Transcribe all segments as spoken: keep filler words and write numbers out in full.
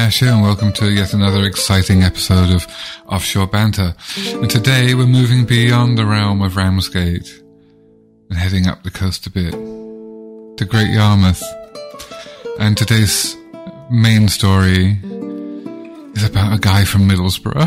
Asher, and welcome to yet another exciting episode of Offshore Banter. And today we're moving beyond the realm of Ramsgate and heading up the coast a bit to Great Yarmouth. And today's main story is about a guy from Middlesbrough.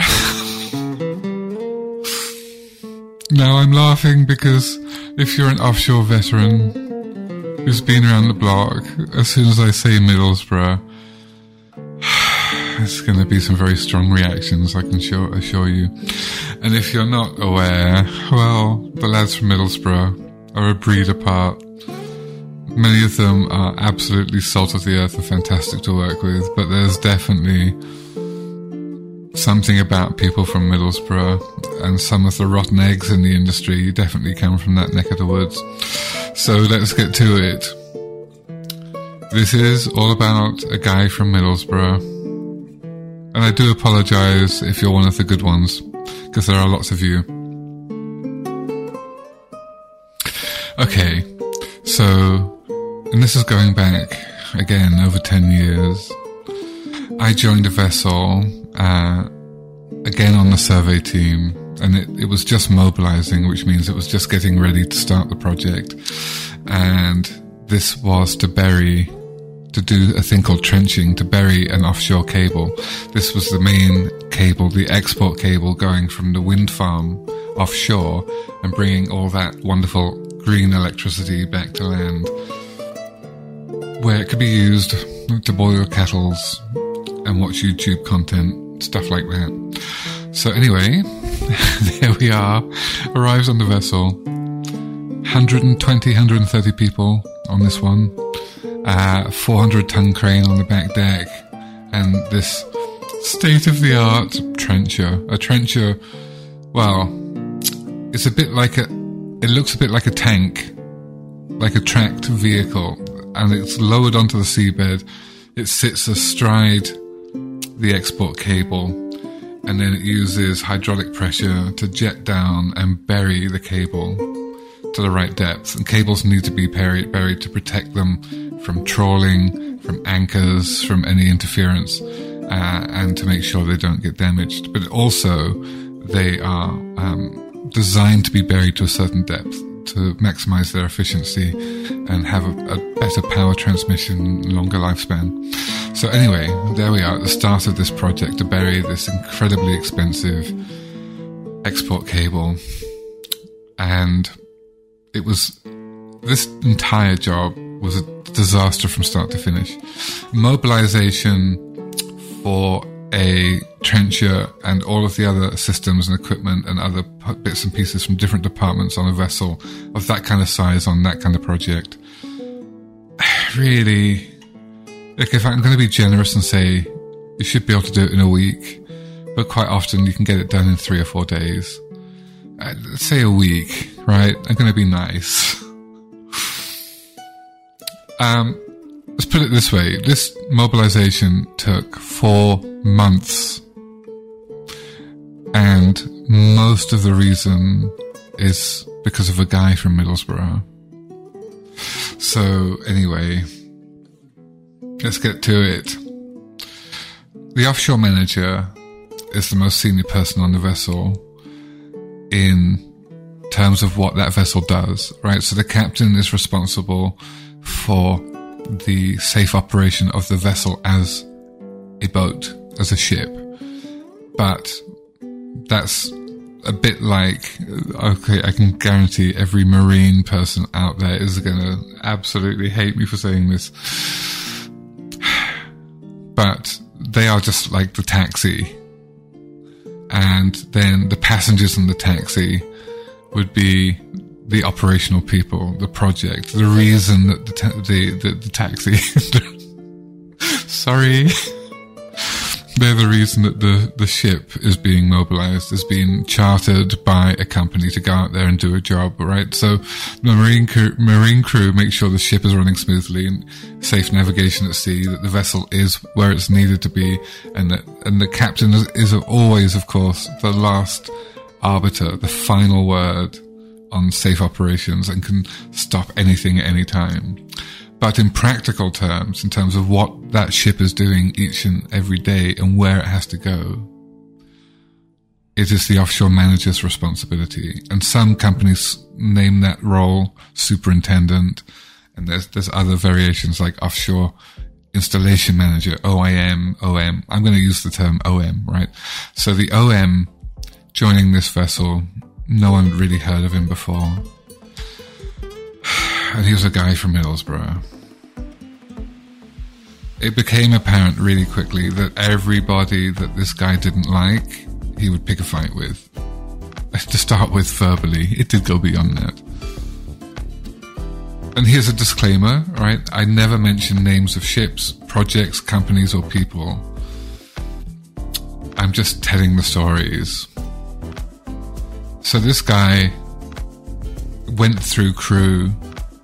Now I'm laughing because if you're an offshore veteran who's been around the block, as soon as I say Middlesbrough, there's going to be some very strong reactions, I can sure, assure you. And if you're not aware, well, the lads from Middlesbrough are a breed apart. Many of them are absolutely salt of the earth and fantastic to work with, but there's definitely something about people from Middlesbrough, and some of the rotten eggs in the industry definitely come from that neck of the woods. So let's get to it. This is all about a guy from Middlesbrough. And I do apologise if you're one of the good ones, because there are lots of you. Okay, so, and this is going back, again, over ten years. I joined a vessel, uh, again on the survey team, and it, it was just mobilising, which means it was just getting ready to start the project. And this was to bury... to do a thing called trenching, to bury an offshore cable. This was the main cable, the export cable going from the wind farm offshore and bringing all that wonderful green electricity back to land, where it could be used to boil kettles and watch YouTube content, stuff like that. So anyway, there we are, arrives on the vessel, one hundred twenty, one hundred thirty people on this one. Uh, four hundred ton crane on the back deck, and this state-of-the-art trencher. A trencher, well, it's a bit like a, it looks a bit like a tank, like a tracked vehicle, and it's lowered onto the seabed. It sits astride the export cable, and then it uses hydraulic pressure to jet down and bury the cable to the right depth. And cables need to be buried, buried to protect them from trawling, from anchors, from any interference, uh, and to make sure they don't get damaged. But also, they are um, designed to be buried to a certain depth to maximize their efficiency and have a, a better power transmission, longer lifespan. So anyway, there we are at the start of this project to bury this incredibly expensive export cable. And it was, this entire job was a disaster from start to finish. Mobilization for a trencher and all of the other systems and equipment and other bits and pieces from different departments on a vessel of that kind of size on that kind of project. Really, like, if I'm going to be generous and say you should be able to do it in a week, but quite often you can get it done in three or four days. Uh, let's say a week, right? I'm going to be nice. Um, let's put it this way. This mobilization took four months. And most of the reason is because of a guy from Middlesbrough. So anyway, let's get to it. The offshore manager is the most senior person on the vessel in terms of what that vessel does, right? So the captain is responsible for the safe operation of the vessel as a boat, as a ship. But that's a bit like, okay, I can guarantee every marine person out there is going to absolutely hate me for saying this. But they are just like the taxi. And then the passengers in the taxi would be the operational people, the project, the reason that the ta- the, the, the taxi, sorry, they're the reason that the, the ship is being mobilized, is being chartered by a company to go out there and do a job, right? So the marine crew, marine crew make sure the ship is running smoothly and safe navigation at sea, that the vessel is where it's needed to be, and that, and the captain is, is always, of course, the last arbiter, the final word on safe operations, and can stop anything at any time. But in practical terms, in terms of what that ship is doing each and every day and where it has to go, it is the offshore manager's responsibility. And some companies name that role superintendent, and there's, there's other variations like offshore installation manager, O I M, O M. I'm going to use the term O M, right? So the O M joining this vessel, no one really heard of him before. And he was a guy from Middlesbrough. It became apparent really quickly that everybody that this guy didn't like, he would pick a fight with. To start with, verbally. It did go beyond that. And here's a disclaimer, right? I never mention names of ships, projects, companies, or people. I'm just telling the stories. So this guy went through crew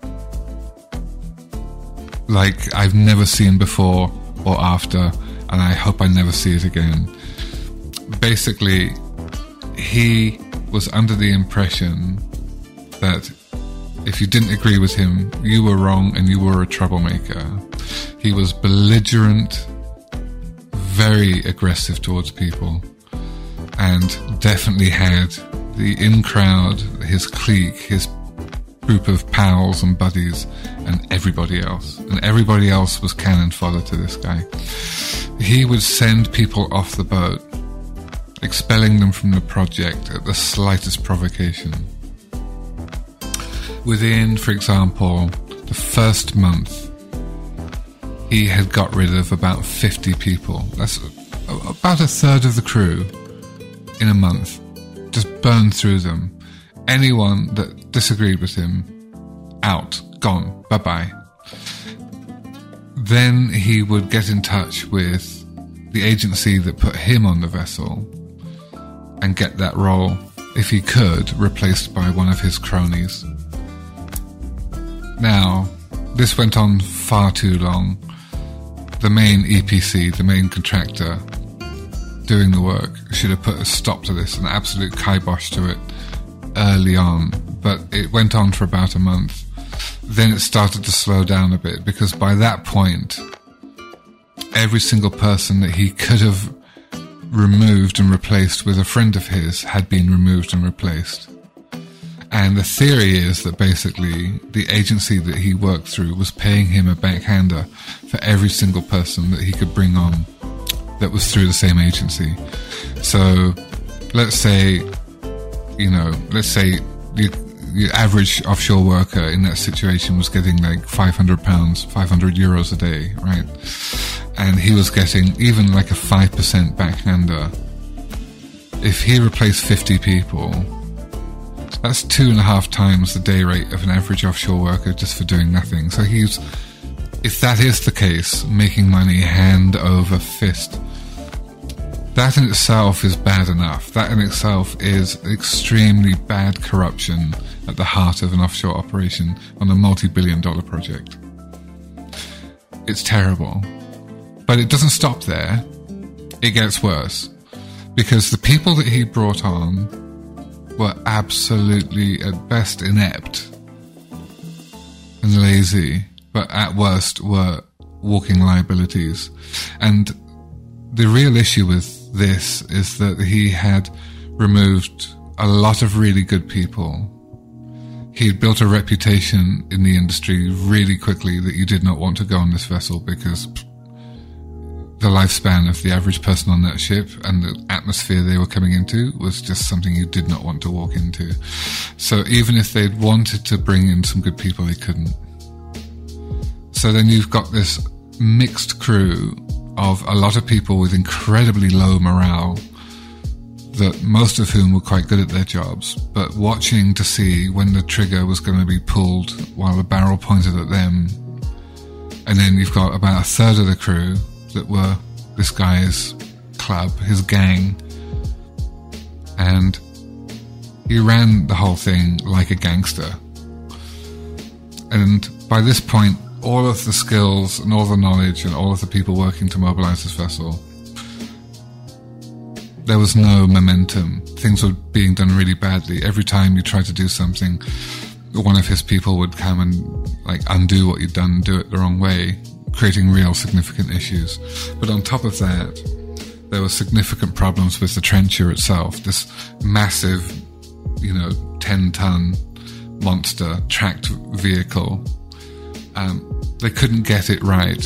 like I've never seen before or after, and I hope I never see it again. Basically, he was under the impression that if you didn't agree with him, you were wrong and you were a troublemaker. He was belligerent, very aggressive towards people, and definitely had the in-crowd, his clique, his group of pals and buddies, and everybody else. And everybody else was cannon fodder to this guy. He would send people off the boat, expelling them from the project at the slightest provocation. Within, for example, the first month, he had got rid of about fifty people. That's about a third of the crew in a month. Just burned through them. Anyone that disagreed with him, out, gone, bye-bye. Then he would get in touch with the agency that put him on the vessel and get that role, if he could, replaced by one of his cronies. Now, this went on far too long. The main E P C, the main contractor doing the work, should have put a stop to this, an absolute kibosh to it early on. But it went on for about a month. Then it started to slow down a bit, because by that point, every single person that he could have removed and replaced with a friend of his had been removed and replaced. And the theory is that basically the agency that he worked through was paying him a backhander for every single person that he could bring on that was through the same agency. So let's say, you know, let's say the, the average offshore worker in that situation was getting like five hundred pounds, five hundred euros a day, right? And he was getting even like a five percent backhander. If he replaced fifty people, that's two and a half times the day rate of an average offshore worker just for doing nothing. So he's, if that is the case, making money hand over fist. That in itself is bad enough. That in itself is extremely bad corruption at the heart of an offshore operation on a multi-billion dollar project. It's terrible. But it doesn't stop there. It gets worse. Because the people that he brought on were absolutely, at best, inept and lazy, but at worst were walking liabilities. And the real issue with this is that he had removed a lot of really good people. He'd built a reputation in the industry really quickly that you did not want to go on this vessel, because the lifespan of the average person on that ship and the atmosphere they were coming into was just something you did not want to walk into. So even if they'd wanted to bring in some good people, they couldn't. So then you've got this mixed crew of a lot of people with incredibly low morale, that most of whom were quite good at their jobs, but watching to see when the trigger was going to be pulled while the barrel pointed at them. And then you've got about a third of the crew that were this guy's club, his gang, and he ran the whole thing like a gangster. And by this point, all of the skills and all the knowledge and all of the people working to mobilize this vessel, there was no momentum. Things were being done really badly. Every time you tried to do something, one of his people would come and like undo what you'd done and do it the wrong way, creating real significant issues. But on top of that, there were significant problems with the trencher itself, this massive, you know, ten-ton monster tracked vehicle. Um, they couldn't get it right.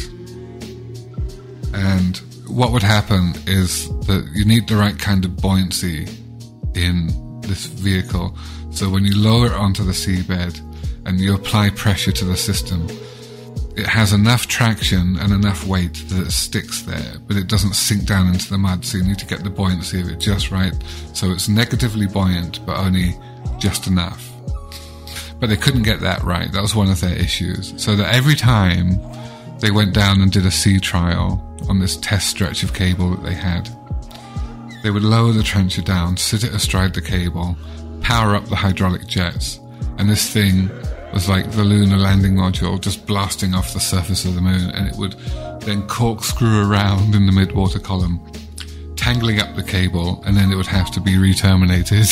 And what would happen is that you need the right kind of buoyancy in this vehicle. So when you lower it onto the seabed and you apply pressure to the system, it has enough traction and enough weight that it sticks there, but it doesn't sink down into the mud. So you need to get the buoyancy of it just right. So it's negatively buoyant, but only just enough. But they couldn't get that right. That was one of their issues. So that every time they went down and did a sea trial on this test stretch of cable that they had, they would lower the trencher down, sit it astride the cable, power up the hydraulic jets, and this thing was like the lunar landing module just blasting off the surface of the moon, and it would then corkscrew around in the mid-water column, tangling up the cable, and then it would have to be re-terminated.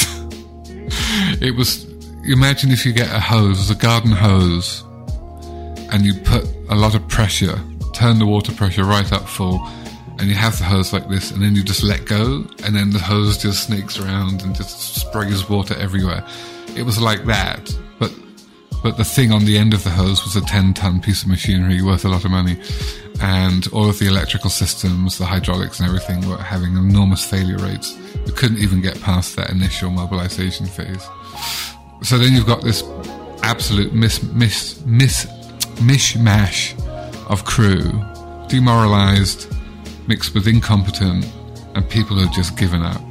It was, imagine if you get a hose, a garden hose, and you put a lot of pressure, turn the water pressure right up full, and you have the hose like this, and then you just let go, and then the hose just snakes around and just sprays water everywhere. It was like that, but but the thing on the end of the hose was a ten-ton piece of machinery worth a lot of money, and all of the electrical systems, the hydraulics and everything were having enormous failure rates. We couldn't even get past that initial mobilization phase. So then you've got this absolute mis, mis, mis, mishmash of crew, demoralized, mixed with incompetent, and people who had just given up.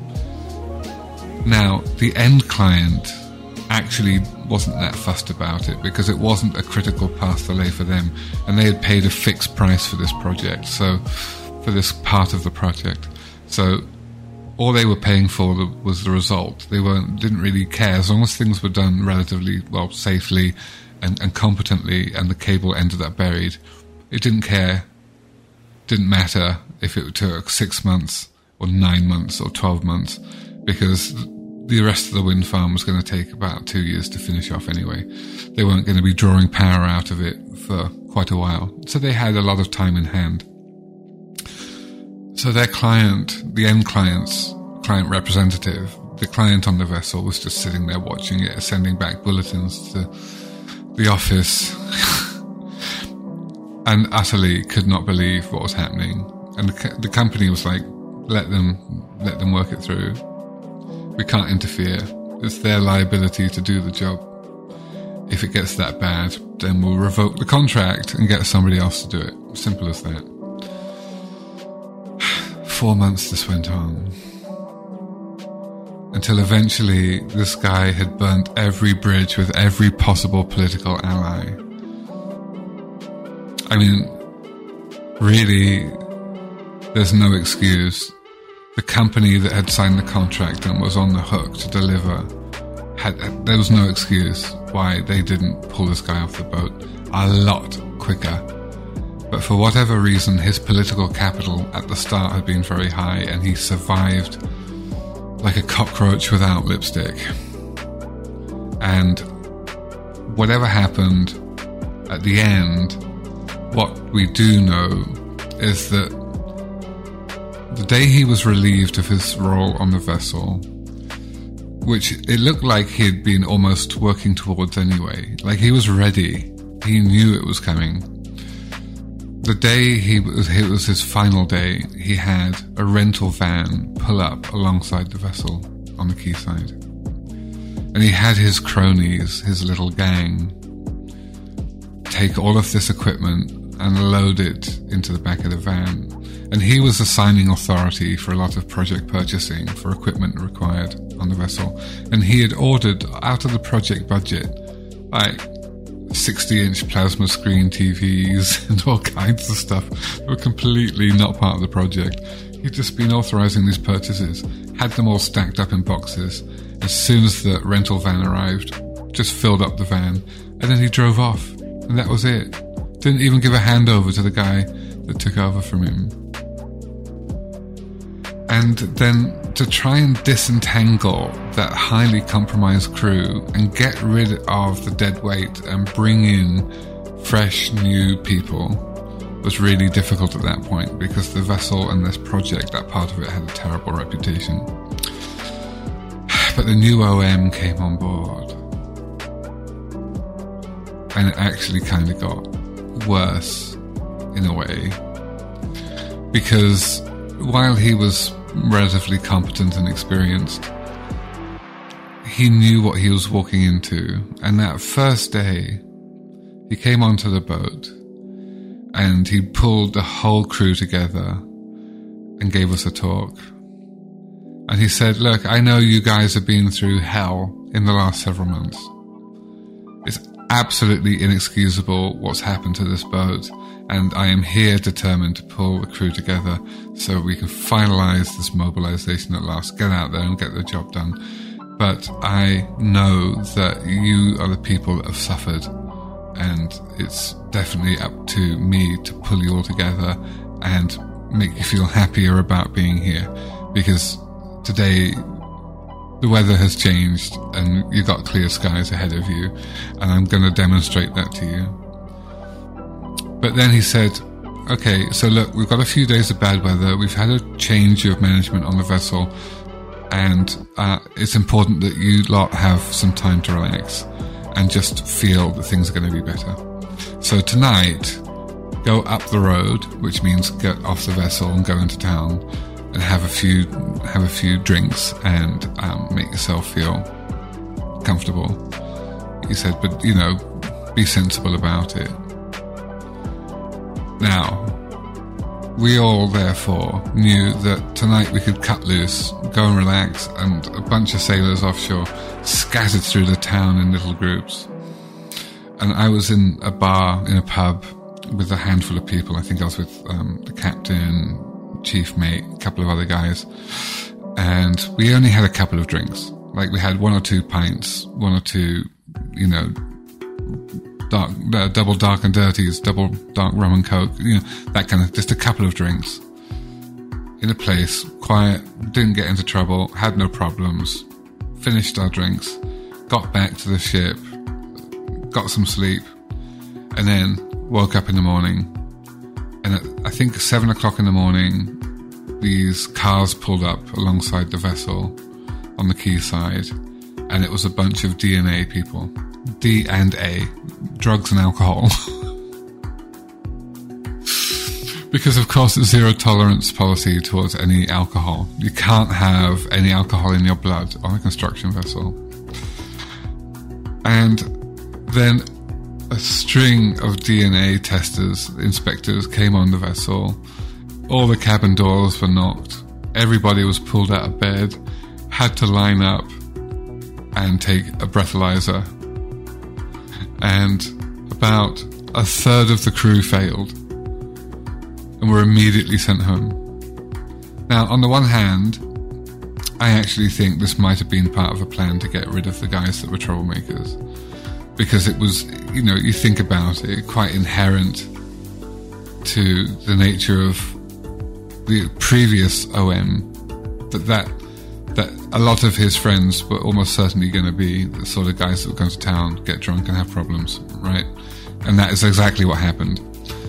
Now, the end client actually wasn't that fussed about it because it wasn't a critical path to lay for them, and they had paid a fixed price for this project, so for this part of the project. So all they were paying for was the result. They weren't didn't really care as long as things were done relatively well, safely and, and competently, and the cable ended up buried. It didn't care. Didn't matter if it took six months or nine months or twelve months, because the rest of the wind farm was going to take about two years to finish off anyway. They weren't going to be drawing power out of it for quite a while. So they had a lot of time in hand. So their client, the end client's client representative, the client on the vessel, was just sitting there watching it, sending back bulletins to the office, and utterly could not believe what was happening. And the, the company was like, let them, let them work it through. We can't interfere. It's their liability to do the job. If it gets that bad, then we'll revoke the contract and get somebody else to do it. Simple as that. Four months this went on. Until eventually this guy had burnt every bridge with every possible political ally. I mean, really, there's no excuse. The company that had signed the contract and was on the hook to deliver, had, there was no excuse why they didn't pull this guy off the boat a lot quicker. But for whatever reason, his political capital at the start had been very high, and he survived like a cockroach without lipstick. And whatever happened at the end, what we do know is that the day he was relieved of his role on the vessel, which it looked like he had been almost working towards anyway, like he was ready, he knew it was coming. The day he was, it was his final day, he had a rental van pull up alongside the vessel on the quayside. And he had his cronies, his little gang, take all of this equipment and load it into the back of the van. And he was the signing authority for a lot of project purchasing for equipment required on the vessel. And he had ordered, out of the project budget, like sixty-inch plasma screen T Vs and all kinds of stuff that were completely not part of the project. He'd just been authorizing these purchases, had them all stacked up in boxes. As soon as the rental van arrived, just filled up the van, and then he drove off. And that was it. Didn't even give a handover to the guy that took over from him. And then to try and disentangle that highly compromised crew and get rid of the dead weight and bring in fresh new people was really difficult at that point, because the vessel and this project, that part of it, had a terrible reputation. But the new O M came on board, and it actually kind of got worse in a way, because while he was relatively competent and experienced, he knew what he was walking into. And that first day, he came onto the boat and he pulled the whole crew together and gave us a talk. And he said, look, I know you guys have been through hell in the last several months. It's absolutely inexcusable what's happened to this boat, and I am here determined to pull the crew together so we can finalize this mobilization at last, get out there and get the job done. But I know that you are the people that have suffered, and it's definitely up to me to pull you all together and make you feel happier about being here, because today the weather has changed and you've got clear skies ahead of you, and I'm going to demonstrate that to you. But then he said, okay, so look, we've got a few days of bad weather, we've had a change of management on the vessel, and uh, it's important that you lot have some time to relax and just feel that things are going to be better. So tonight, go up the road, which means get off the vessel and go into town and have a few have a few drinks and um, make yourself feel comfortable. He said, but, you know, be sensible about it. Now, we all, therefore, knew that tonight we could cut loose, go and relax, and a bunch of sailors offshore scattered through the town in little groups. And I was in a bar, in a pub, with a handful of people. I think I was with um, the captain, chief mate, a couple of other guys. And we only had a couple of drinks. Like, we had one or two pints, one or two, you know, dark, uh, double dark and dirties, double dark rum and coke, you know, that kind of, just a couple of drinks. In a place, quiet, didn't get into trouble, had no problems, finished our drinks, got back to the ship, got some sleep, and then woke up in the morning. And at, I think seven o'clock in the morning, these cars pulled up alongside the vessel on the quayside, and it was a bunch of D and A people. D and A, drugs and alcohol. Because, of course, it's zero tolerance policy towards any alcohol. You can't have any alcohol in your blood on a construction vessel. And then a string of D N A testers, inspectors, came on the vessel. All the cabin doors were knocked. Everybody was pulled out of bed, had to line up and take a breathalyzer. And about a third of the crew failed and were immediately sent home. Now, on the one hand, I actually think this might have been part of a plan to get rid of the guys that were troublemakers, because it was, you know, you think about it, quite inherent to the nature of the previous O M that that that a lot of his friends were almost certainly going to be the sort of guys that would go to town, get drunk and have problems, right? And that is exactly what happened.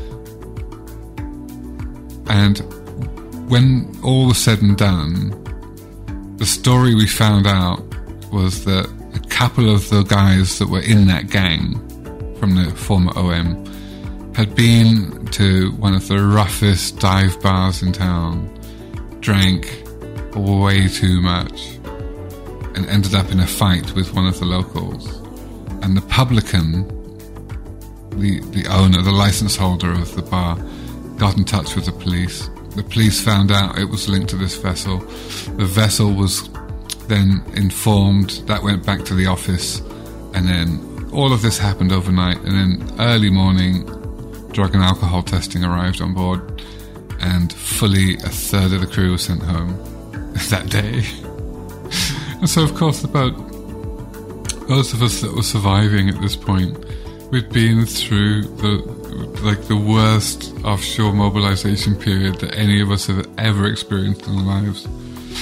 And when all was said and done, the story we found out was that a couple of the guys that were in that gang from the former O M had been to one of the roughest dive bars in town, drank way too much, and ended up in a fight with one of the locals. And the publican, the, the owner, the license holder of the bar, got in touch with the police. The police found out it was linked to this vessel. The vessel was then informed. That went back to the office, and then all of this happened overnight. And then early morning, drug and alcohol testing arrived on board, and fully a third of the crew was sent home that day. And so, of course, about those of us that were surviving at this point, we'd been through the like the worst offshore mobilization period that any of us have ever experienced in our lives.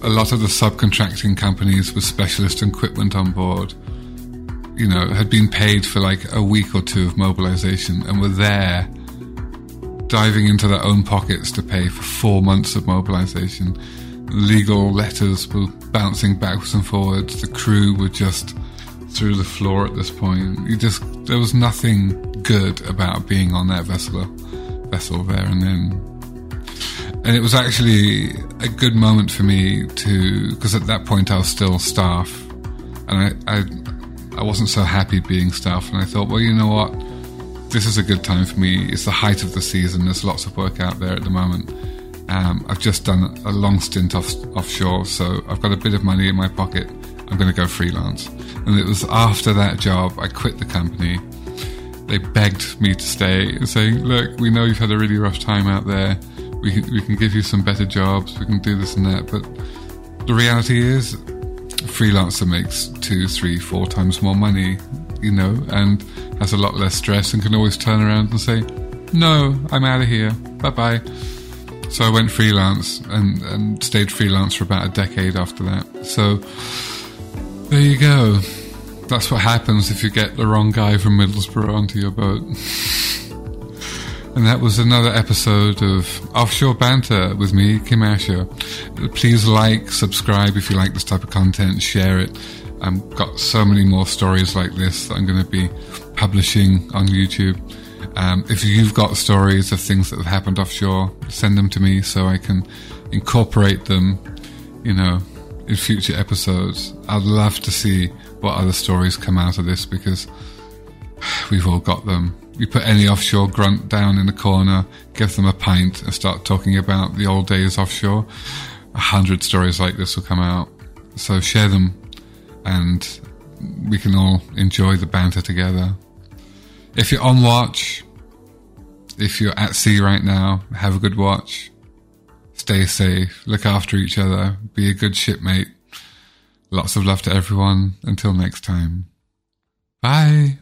a lot of the subcontracting companies with specialist equipment on board, you know, had been paid for like a week or two of mobilization and were there diving into their own pockets to pay for four months of mobilization. Legal letters were bouncing backwards and forwards. The crew were just through the floor at this point. You just, there was nothing good about being on that vessel, vessel there and then. And it was actually a good moment for me to, because at that point I was still staff, and I, I, I wasn't so happy being staff, and I thought, well, you know what? This is a good time for me. It's the height of the season. There's lots of work out there at the moment. Um, I've just done a long stint off, offshore, so I've got a bit of money in my pocket. I'm going to go freelance. And it was after that job, I quit the company. They begged me to stay, saying, look, we know you've had a really rough time out there. We can, we can give you some better jobs. We can do this and that. But the reality is, a freelancer makes two, three, four times more money, you know, and has a lot less stress and can always turn around and say, no, I'm out of here. Bye-bye. So I went freelance and, and stayed freelance for about a decade after that. So there you go. That's what happens if you get the wrong guy from Middlesbrough onto your boat. And that was another episode of Offshore Banter with me, Kim Asher. Please like, subscribe if you like this type of content, share it. I've got so many more stories like this that I'm going to be publishing on YouTube. Um, if you've got stories of things that have happened offshore, send them to me so I can incorporate them, you know, in future episodes. I'd love to see what other stories come out of this, because we've all got them. You put any offshore grunt down in the corner, give them a pint and start talking about the old days offshore, a hundred stories like this will come out. So share them and we can all enjoy the banter together. If you're on watch, if you're at sea right now, have a good watch. Stay safe, look after each other, be a good shipmate. Lots of love to everyone. Until next time. Bye.